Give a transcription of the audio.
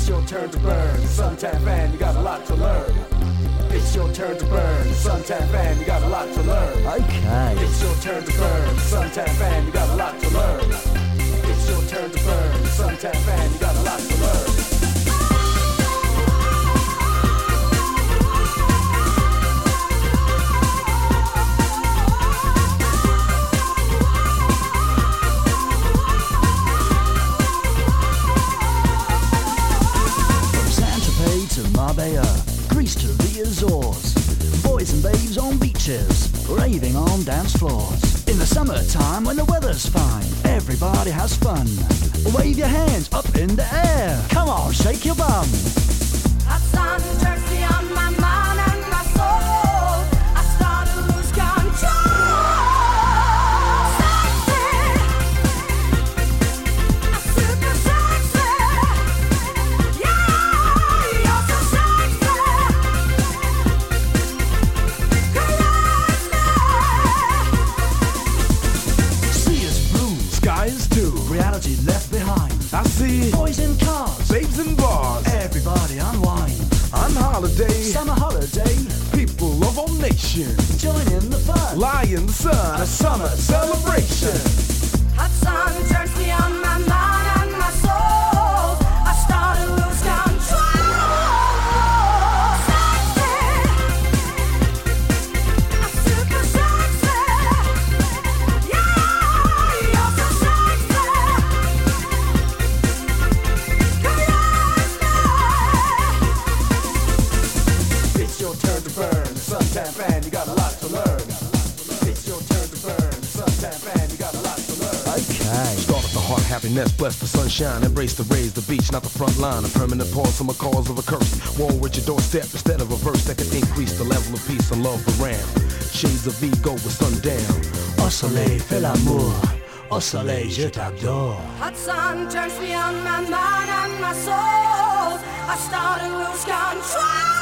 It's your turn to burn, suntan fan, you got a lot to learn. It's your turn to burn, suntan fan, you got a lot to learn. Okay. It's your turn to burn, suntan fan, you got a lot to learn. It's your turn to burn, suntan fan, you got a lot to learn. Marbella, Greece to the Azores, boys and babes on beaches, raving on dance floors. In the summertime when the weather's fine, everybody has fun. Wave your hands up in the air, come on, shake your bum. Hot sun turns me on my mind and my soul. I start to lose control. Reality left behind. I see boys in cars, babes in bars, everybody unwind. On holiday, summer holiday, people of all nations join in the fun. Lie in the sun, a summer celebration. Hot sun turns me on my mind and my soul. I start to lose control. Suntan fan, you got a lot to learn. It's your turn to burn. Suntan fan, you got a lot to learn. Okay. Start at the heart, happiness, bless the sunshine, embrace the rays, the beach, not the front line. A permanent pause from a cause of a curse. War with your doorstep instead of a verse that can increase the level of peace and love around. Shades of ego with sundown. Au soleil, fais l'amour. Au soleil, je t'adore. Hot sun turns me on my mind and my soul. I start to lose control.